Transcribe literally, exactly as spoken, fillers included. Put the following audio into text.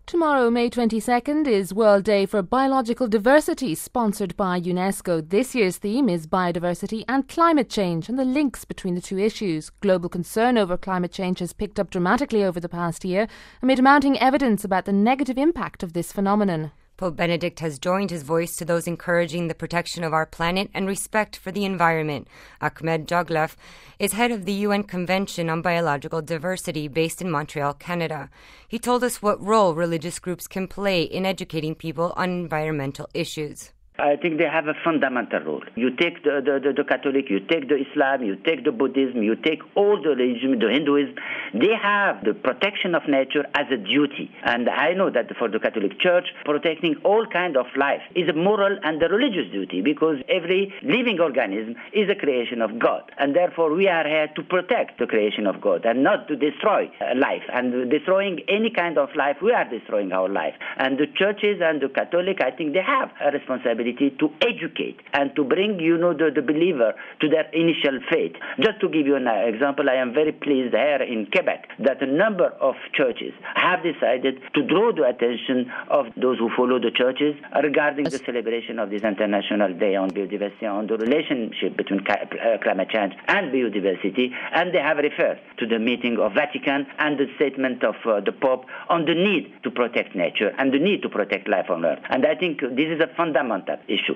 Tomorrow, May twenty-second, is World Day for Biological Diversity, sponsored by UNESCO. This year's theme is biodiversity and climate change and the links between the two issues. Global concern over climate change has picked up dramatically over the past year amid mounting evidence about the negative impact of this phenomenon. Pope Benedict has joined his voice to those encouraging the protection of our planet and respect for the environment. Ahmed Joglef is head of the U N Convention on Biological Diversity based in Montreal, Canada. He told us what role religious groups can play in educating people on environmental issues. I think they have a fundamental role. You take the, the, the, the Catholic, you take the Islam, you take the Buddhism, you take all the religion, the Hinduism. They have the protection of nature as a duty. And I know that for the Catholic Church, protecting all kind of life is a moral and a religious duty, because every living organism is a creation of God. And therefore we are here to protect the creation of God and not to destroy life. And destroying any kind of life, we are destroying our life. And the churches and the Catholic, I think they have a responsibility to educate and to bring, you know, the, the believer to their initial faith. Just to give you an example, I am very pleased here in Quebec that a number of churches have decided to draw the attention of those who follow the churches regarding the celebration of this International Day on Biodiversity, on the relationship between climate change and biodiversity, and they have referred to the meeting of Vatican and the statement of uh, the Pope on the need to protect nature and the need to protect life on Earth. And I think this is a fundamental issue.